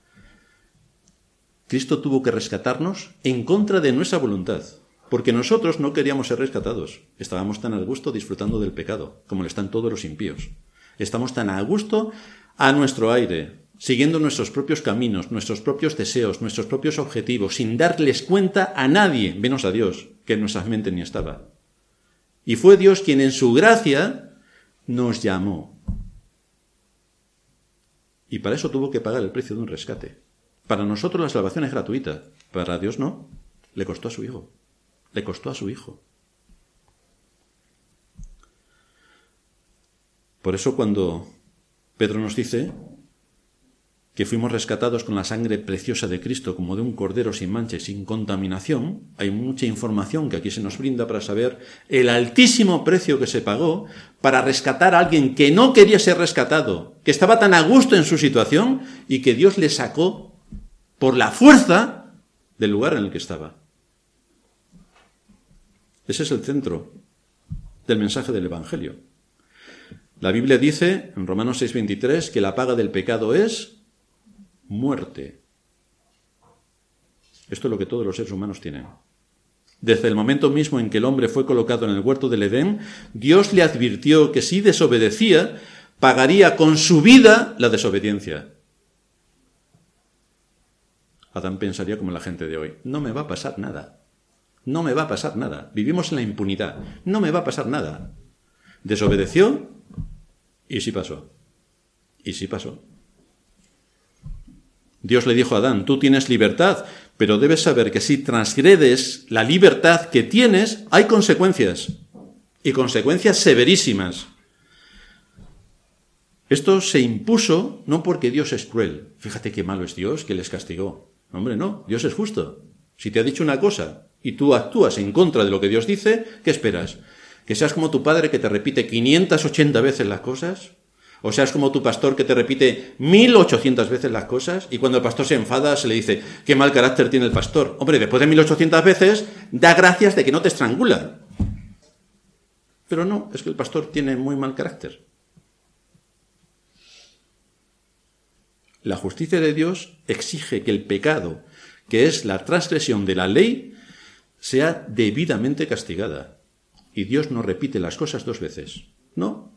Cristo tuvo que rescatarnos en contra de nuestra voluntad, porque nosotros no queríamos ser rescatados. Estábamos tan a gusto disfrutando del pecado, como lo están todos los impíos. Estamos tan a gusto a nuestro aire, siguiendo nuestros propios caminos, nuestros propios deseos, nuestros propios objetivos, sin darles cuenta a nadie, menos a Dios, que en nuestras mentes ni estaba. Y fue Dios quien en su gracia nos llamó. Y para eso tuvo que pagar el precio de un rescate. Para nosotros la salvación es gratuita, para Dios no. Le costó a su hijo. Le costó a su hijo. Por eso cuando Pedro nos dice que fuimos rescatados con la sangre preciosa de Cristo como de un cordero sin mancha y sin contaminación, hay mucha información que aquí se nos brinda para saber el altísimo precio que se pagó para rescatar a alguien que no quería ser rescatado, que estaba tan a gusto en su situación y que Dios le sacó por la fuerza del lugar en el que estaba. Ese es el centro del mensaje del Evangelio. La Biblia dice en Romanos seis veintitrés que la paga del pecado es muerte. Esto es lo que todos los seres humanos tienen. Desde el momento mismo en que el hombre fue colocado en el huerto del Edén, Dios le advirtió que si desobedecía, pagaría con su vida la desobediencia. Adán pensaría como la gente de hoy, no me va a pasar nada, no me va a pasar nada, vivimos en la impunidad, no me va a pasar nada. Desobedeció y sí pasó, y sí pasó. Dios le dijo a Adán, tú tienes libertad, pero debes saber que si transgredes la libertad que tienes, hay consecuencias, y consecuencias severísimas. Esto se impuso no porque Dios es cruel. Fíjate qué malo es Dios que les castigó. Hombre, no, Dios es justo. Si te ha dicho una cosa y tú actúas en contra de lo que Dios dice, ¿qué esperas? ¿Que seas como tu padre que te repite quinientas ochenta veces las cosas? ¿O seas como tu pastor que te repite mil ochocientas veces las cosas? Y cuando el pastor se enfada se le dice, qué mal carácter tiene el pastor. Hombre, después de mil ochocientas veces, da gracias de que no te estrangula. Pero no, es que el pastor tiene muy mal carácter. La justicia de Dios exige que el pecado, que es la transgresión de la ley, sea debidamente castigada. Y Dios no repite las cosas dos veces. No.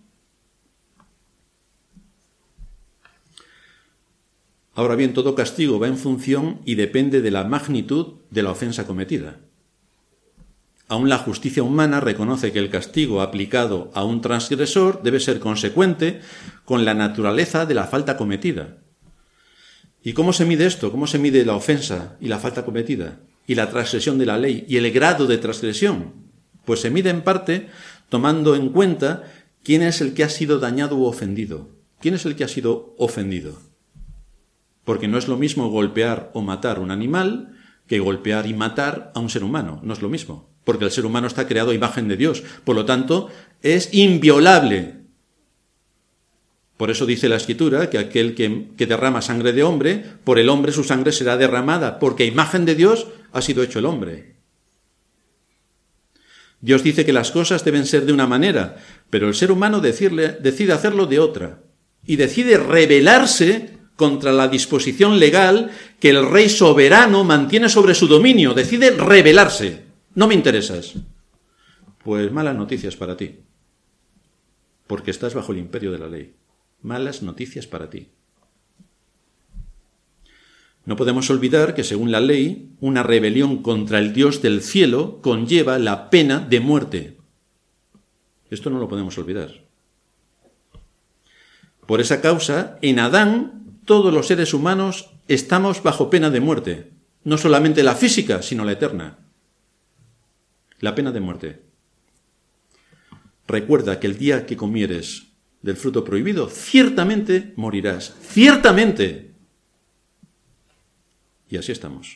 Ahora bien, todo castigo va en función y depende de la magnitud de la ofensa cometida. Aún la justicia humana reconoce que el castigo aplicado a un transgresor debe ser consecuente con la naturaleza de la falta cometida. ¿Y cómo se mide esto? ¿Cómo se mide la ofensa y la falta cometida? Y la transgresión de la ley y el grado de transgresión. Pues se mide en parte tomando en cuenta quién es el que ha sido dañado u ofendido. ¿Quién es el que ha sido ofendido? Porque no es lo mismo golpear o matar un animal que golpear y matar a un ser humano. No es lo mismo. Porque el ser humano está creado a imagen de Dios. Por lo tanto, es inviolable. Por eso dice la Escritura que aquel que, que derrama sangre de hombre, por el hombre su sangre será derramada, porque a imagen de Dios ha sido hecho el hombre. Dios dice que las cosas deben ser de una manera, pero el ser humano decirle, decide hacerlo de otra. Y decide rebelarse contra la disposición legal que el rey soberano mantiene sobre su dominio. Decide rebelarse. No me interesas. Pues malas noticias para ti. Porque estás bajo el imperio de la ley. Malas noticias para ti. No podemos olvidar que, según la ley, una rebelión contra el Dios del cielo conlleva la pena de muerte. Esto no lo podemos olvidar. Por esa causa, en Adán, todos los seres humanos estamos bajo pena de muerte. No solamente la física, sino la eterna. La pena de muerte. Recuerda que el día que comieres del fruto prohibido, ciertamente morirás. ¡Ciertamente! Y así estamos.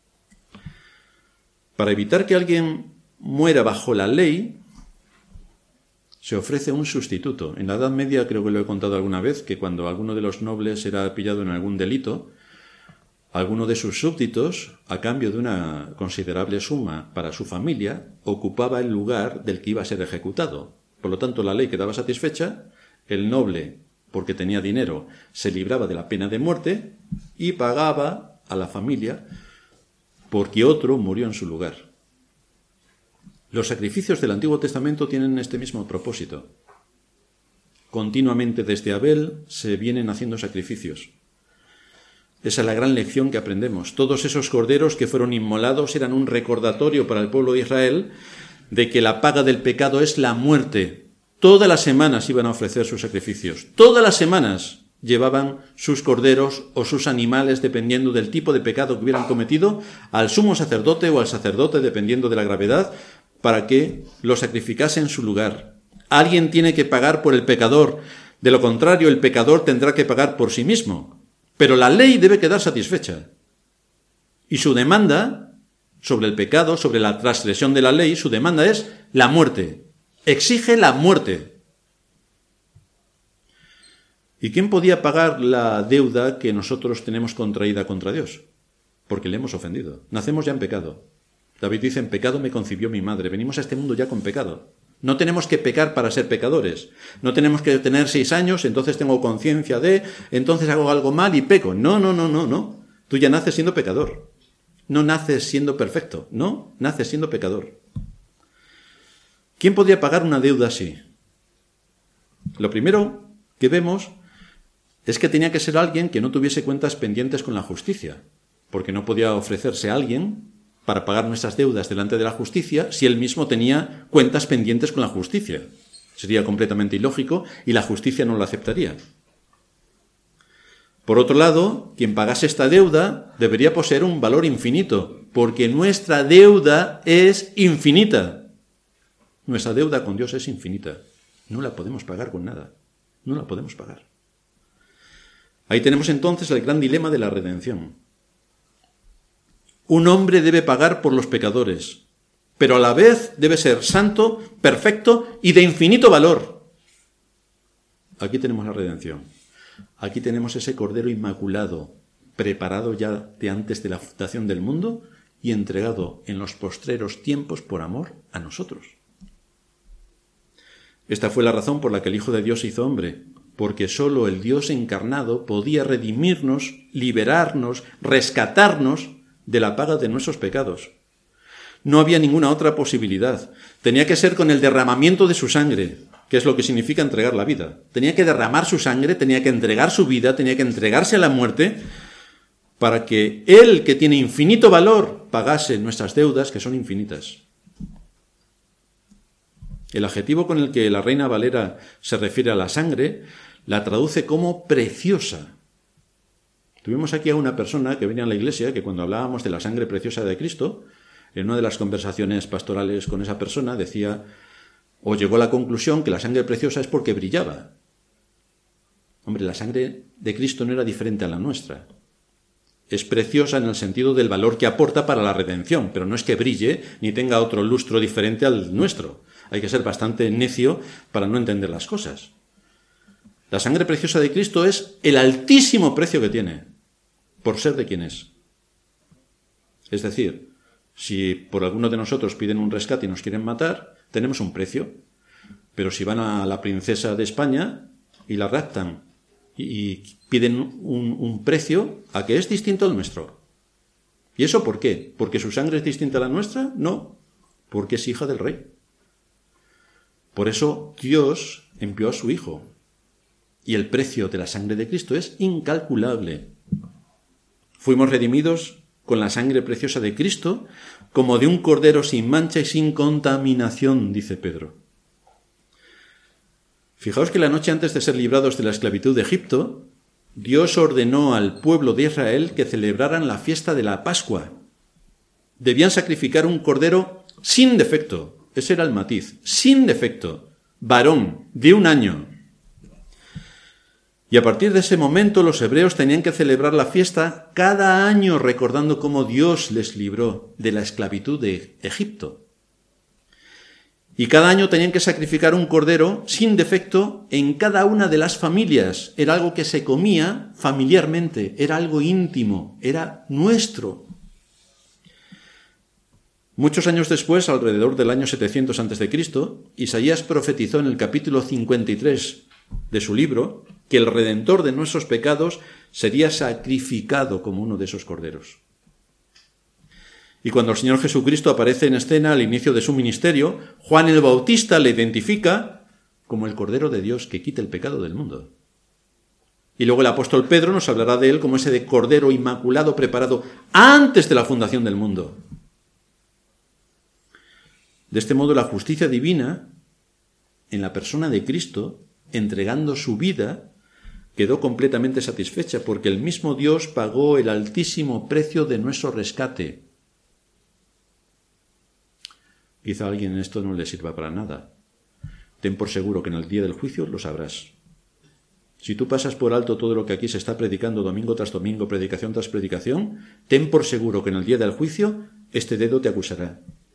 Para evitar que alguien muera bajo la ley, se ofrece un sustituto. En la Edad Media, creo que lo he contado alguna vez, que cuando alguno de los nobles era pillado en algún delito, alguno de sus súbditos, a cambio de una considerable suma para su familia, ocupaba el lugar del que iba a ser ejecutado. Por lo tanto, la ley quedaba satisfecha, el noble, porque tenía dinero, se libraba de la pena de muerte y pagaba a la familia porque otro murió en su lugar. Los sacrificios del Antiguo Testamento tienen este mismo propósito. Continuamente desde Abel se vienen haciendo sacrificios. Esa es la gran lección que aprendemos. Todos esos corderos que fueron inmolados eran un recordatorio para el pueblo de Israel de que la paga del pecado es la muerte. Todas las semanas iban a ofrecer sus sacrificios. Todas las semanas llevaban sus corderos o sus animales, dependiendo del tipo de pecado que hubieran cometido, al sumo sacerdote o al sacerdote, dependiendo de la gravedad, para que lo sacrificase en su lugar. Alguien tiene que pagar por el pecador. De lo contrario, el pecador tendrá que pagar por sí mismo. Pero la ley debe quedar satisfecha. Y su demanda sobre el pecado, sobre la transgresión de la ley, su demanda es la muerte. Exige la muerte. ¿Y quién podía pagar la deuda que nosotros tenemos contraída contra Dios? Porque le hemos ofendido. Nacemos ya en pecado. David dice, en pecado me concibió mi madre. Venimos a este mundo ya con pecado. No tenemos que pecar para ser pecadores. No tenemos que tener seis años, entonces tengo conciencia de, entonces hago algo mal y peco. No, no, no, no, no. Tú ya naces siendo pecador. No naces siendo perfecto. No, naces siendo pecador. ¿Quién podía pagar una deuda así? Lo primero que vemos es que tenía que ser alguien que no tuviese cuentas pendientes con la justicia, porque no podía ofrecerse a alguien para pagar nuestras deudas delante de la justicia si él mismo tenía cuentas pendientes con la justicia. Sería completamente ilógico y la justicia no lo aceptaría. Por otro lado, quien pagase esta deuda debería poseer un valor infinito, porque nuestra deuda es infinita. Nuestra deuda con Dios es infinita. No la podemos pagar con nada. No la podemos pagar. Ahí tenemos entonces el gran dilema de la redención. Un hombre debe pagar por los pecadores, pero a la vez debe ser santo, perfecto y de infinito valor. Aquí tenemos la redención. Aquí tenemos ese Cordero Inmaculado, preparado ya de antes de la fundación del mundo y entregado en los postreros tiempos por amor a nosotros. Esta fue la razón por la que el Hijo de Dios se hizo hombre, porque sólo el Dios encarnado podía redimirnos, liberarnos, rescatarnos de la paga de nuestros pecados. No había ninguna otra posibilidad. Tenía que ser con el derramamiento de su sangre, que es lo que significa entregar la vida. Tenía que derramar su sangre, tenía que entregar su vida, tenía que entregarse a la muerte, para que Él, que tiene infinito valor, pagase nuestras deudas, que son infinitas. El adjetivo con el que la Reina Valera se refiere a la sangre la traduce como preciosa. Tuvimos aquí a una persona que venía a la iglesia que cuando hablábamos de la sangre preciosa de Cristo, en una de las conversaciones pastorales con esa persona decía, o llegó a la conclusión que la sangre preciosa es porque brillaba. Hombre, la sangre de Cristo no era diferente a la nuestra. Es preciosa en el sentido del valor que aporta para la redención, pero no es que brille ni tenga otro lustro diferente al nuestro. Hay que ser bastante necio para no entender las cosas. La sangre preciosa de Cristo es el altísimo precio que tiene, por ser de quien es. Es decir, si por alguno de nosotros piden un rescate y nos quieren matar, tenemos un precio. Pero si van a la princesa de España y la raptan y piden un, un precio a que es distinto al nuestro. ¿Y eso por qué? ¿Porque su sangre es distinta a la nuestra? No, porque es hija del rey. Por eso Dios envió a su Hijo. Y el precio de la sangre de Cristo es incalculable. Fuimos redimidos con la sangre preciosa de Cristo, como de un cordero sin mancha y sin contaminación, dice Pedro. Fijaos que la noche antes de ser librados de la esclavitud de Egipto, Dios ordenó al pueblo de Israel que celebraran la fiesta de la Pascua. Debían sacrificar un cordero sin defecto. Ese era el matiz, sin defecto, varón, de un año. Y a partir de ese momento los hebreos tenían que celebrar la fiesta cada año recordando cómo Dios les libró de la esclavitud de Egipto. Y cada año tenían que sacrificar un cordero sin defecto en cada una de las familias. Era algo que se comía familiarmente, era algo íntimo, era nuestro. Muchos años después, alrededor del año setecientos antes de Cristo, Isaías profetizó en el capítulo cincuenta y tres de su libro que el Redentor de nuestros pecados sería sacrificado como uno de esos corderos. Y cuando el Señor Jesucristo aparece en escena al inicio de su ministerio, Juan el Bautista le identifica como el Cordero de Dios que quita el pecado del mundo. Y luego el apóstol Pedro nos hablará de él como ese de Cordero inmaculado preparado antes de la fundación del mundo. De este modo, la justicia divina, en la persona de Cristo, entregando su vida, quedó completamente satisfecha, porque el mismo Dios pagó el altísimo precio de nuestro rescate. Quizá a alguien esto no le sirva para nada. Ten por seguro que en el día del juicio lo sabrás. Si tú pasas por alto todo lo que aquí se está predicando domingo tras domingo, predicación tras predicación, ten por seguro que en el día del juicio este dedo te acusará.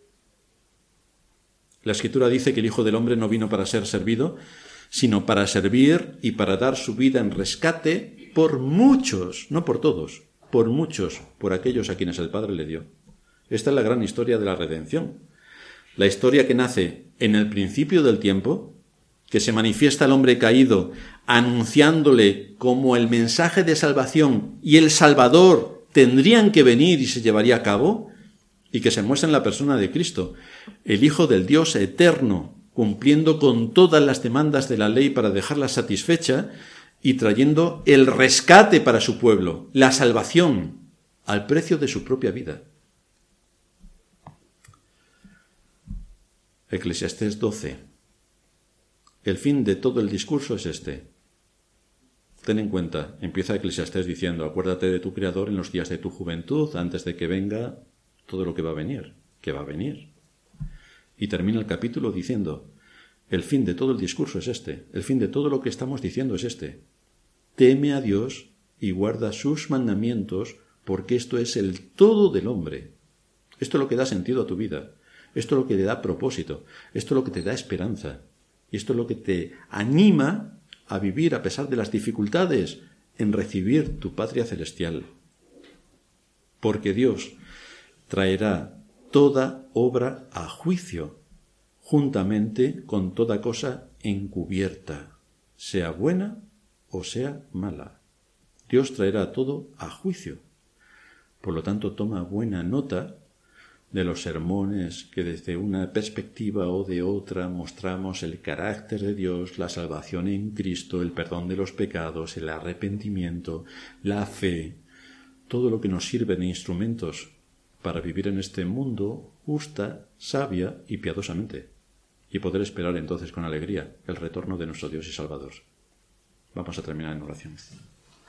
La Escritura dice que el Hijo del Hombre no vino para ser servido, sino para servir y para dar su vida en rescate por muchos, no por todos, por muchos, por aquellos a quienes el Padre le dio. Esta es la gran historia de la redención. La historia que nace en el principio del tiempo, que se manifiesta al hombre caído, anunciándole cómo el mensaje de salvación y el Salvador tendrían que venir y se llevaría a cabo, y que se muestra en la persona de Cristo, el Hijo del Dios eterno, cumpliendo con todas las demandas de la ley para dejarla satisfecha y trayendo el rescate para su pueblo, la salvación, al precio de su propia vida. Eclesiastés doce. El fin de todo el discurso es este. Ten en cuenta, empieza Eclesiastés diciendo, acuérdate de tu Creador en los días de tu juventud, antes de que venga todo lo que va a venir, que va a venir. Y termina el capítulo diciendo, el fin de todo el discurso es este, el fin de todo lo que estamos diciendo es este. Teme a Dios y guarda sus mandamientos, porque esto es el todo del hombre. Esto es lo que da sentido a tu vida, esto es lo que te da propósito, esto es lo que te da esperanza, y esto es lo que te anima a vivir a pesar de las dificultades en recibir tu patria celestial. Porque Dios traerá toda obra a juicio, juntamente con toda cosa encubierta, sea buena o sea mala. Dios traerá todo a juicio. Por lo tanto, toma buena nota de los sermones que desde una perspectiva o de otra mostramos el carácter de Dios, la salvación en Cristo, el perdón de los pecados, el arrepentimiento, la fe, todo lo que nos sirve de instrumentos para vivir en este mundo justa, sabia y piadosamente, y poder esperar entonces con alegría el retorno de nuestro Dios y Salvador. Vamos a terminar en oración.